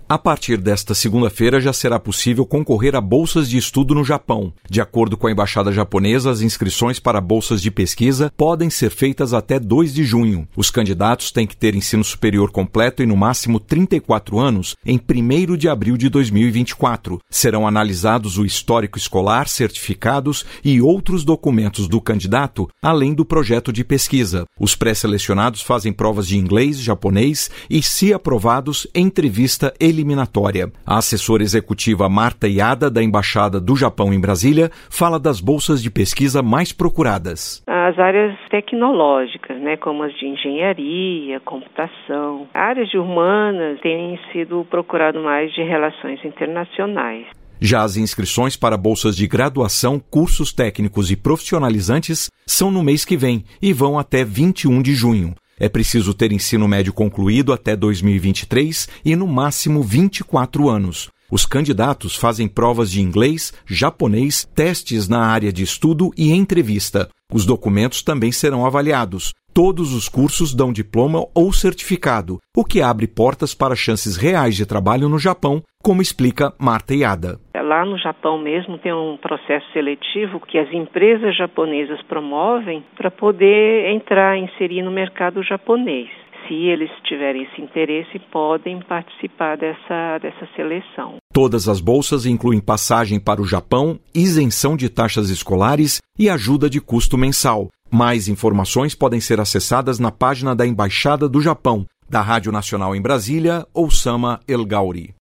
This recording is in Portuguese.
A partir desta segunda-feira já será possível concorrer a bolsas de estudo no Japão. De acordo com a Embaixada Japonesa, as inscrições para bolsas de pesquisa podem ser feitas até 2 de junho. Os candidatos têm que ter ensino superior completo e no máximo 34 anos em 1º de abril de 2024. Serão analisados o histórico escolar, certificados e outros documentos do candidato, além do projeto de pesquisa. Os pré-selecionados fazem provas de inglês, japonês e, se aprovados, entrevista eliminatória. A assessora executiva Marta Yada, da Embaixada do Japão em Brasília, fala das bolsas de pesquisa mais procuradas. As áreas tecnológicas, como as de engenharia, computação, áreas de humanas têm sido procurado mais de relações internacionais. Já as inscrições para bolsas de graduação, cursos técnicos e profissionalizantes são no mês que vem e vão até 21 de junho. É preciso ter ensino médio concluído até 2023 e, no máximo, 24 anos. Os candidatos fazem provas de inglês, japonês, testes na área de estudo e entrevista. Os documentos também serão avaliados. Todos os cursos dão diploma ou certificado, o que abre portas para chances reais de trabalho no Japão, como explica Marta Yada. Lá no Japão mesmo tem um processo seletivo que as empresas japonesas promovem para poder inserir no mercado japonês. Se eles tiverem esse interesse, podem participar dessa seleção. Todas as bolsas incluem passagem para o Japão, isenção de taxas escolares e ajuda de custo mensal. Mais informações podem ser acessadas na página da Embaixada do Japão, da Rádio Nacional em Brasília, Osama El Gauri.